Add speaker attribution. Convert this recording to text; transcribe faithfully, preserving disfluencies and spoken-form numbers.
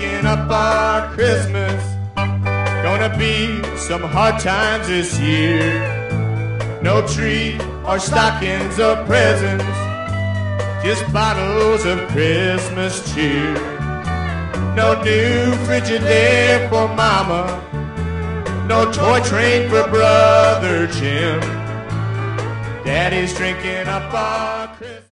Speaker 1: drinking up our Christmas. Gonna be some hard times this year. No tree or stockings or presents, just bottles of Christmas cheer. No new Frigidaire for Mama, no toy train for Brother Jim. Daddy's drinking up our